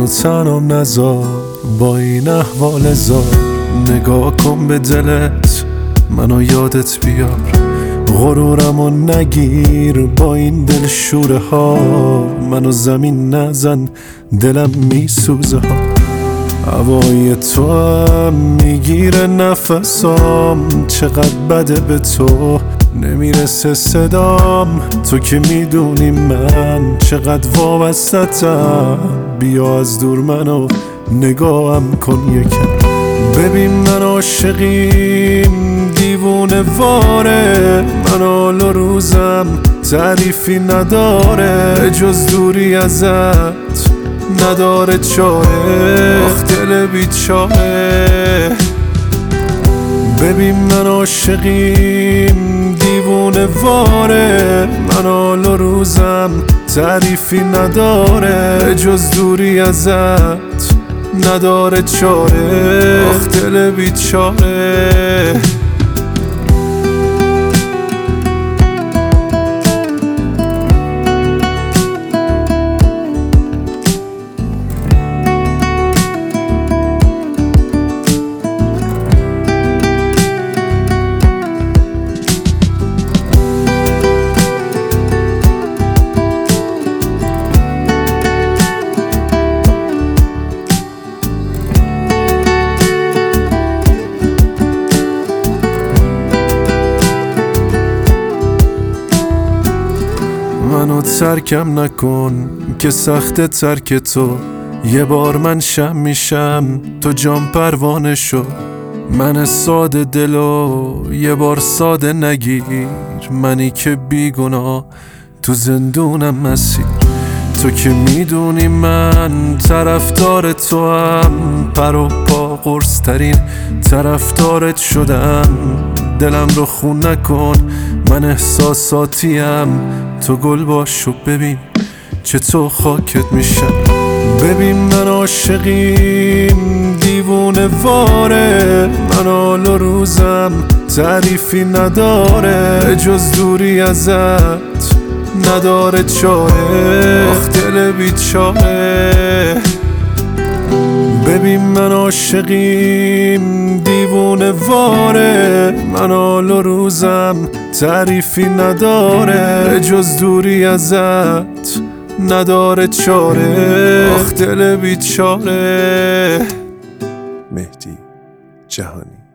منو تنام نذار با این احوال زار، نگاه کن به دلت منو یادت بیار، غرورمو نگیر با این دل شوره ها، منو زمین نزن دلم میسوزه ها، هوای تو هم میگیره نفسام، چقدر بده به تو نمیرسه صدام، تو که میدونی من چقدر وابستتم، بیا از دور منو نگاهم کن یکم، ببین من عاشقیم دیوونه واره، من حال و روزم تعریفی نداره، جز دوری ازت نداره چاره، آخ دل بیچاره، ببین من عاشقیم دیوونه واره، من حال و روزم تعریفی نداره، جز دوری ازت نداره چاره، آخ دل بیچاره. منو ترکم نکن که سخت ترک تو، یه بار من شم میشم تو جام پروانه شو، من ساده دلو یه بار ساده نگیر، منی که بیگناه تو زندونم مسیر، تو که میدونی من طرفدار تو هم، پر و پا قرص ترین طرفدارت شدم، دلم رو خون نکن من احساساتیم، تو گل باش و ببین چطور خاکت میشم، ببین من عاشقیم دیوونه واره، من حال و روزم تعریفی نداره، جز دوری ازت نداره چاره، آخ دل بیچاره، ببین من عاشقیم دیوونه واره، من حال و روزم تعریفی نداره، جز دوری ازت نداره چاره، آخ دل بیچاره. مهدی جهانی.